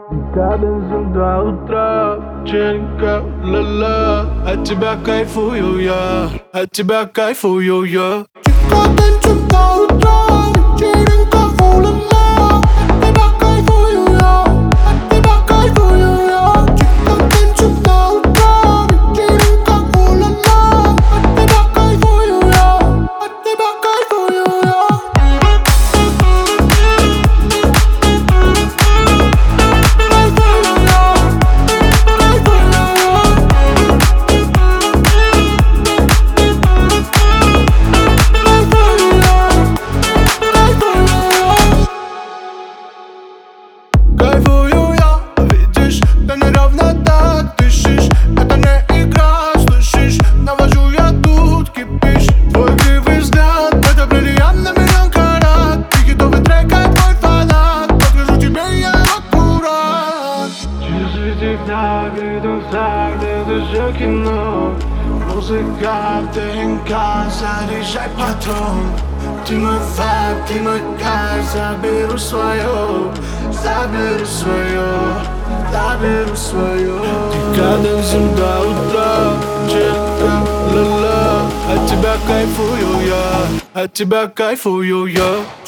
Каденс до утра, вечеринка, ла-ла. От тебя кайфую я, от тебя кайфую я. Каденс до утра, вечеринка, ла-ла. От тебя кайфую я, от тебя кайфую я. Каденс до утра, вечеринка, ла-ла. От тебя кайфую я, от тебя кайфую я. Кайфую я, видишь, ты неровно так дышишь. Это не игра, слышишь, навожу я тут, кипишь. Твой кривый взгляд, это бриллиант на миллион карат. Ты хитовый трек, как твой фанат. Покажу тебе я аккурат. Часы тик-так, иду в такт, это же кино. Музыка в ДНК, заряжай патрон. Ты мой вайб, ты мой кайф, заберу свое, заберу свое, заберу свое. Ты каденсом до утра, вечеринка, ла-ла. От тебя кайфую я, от тебя кайфую я.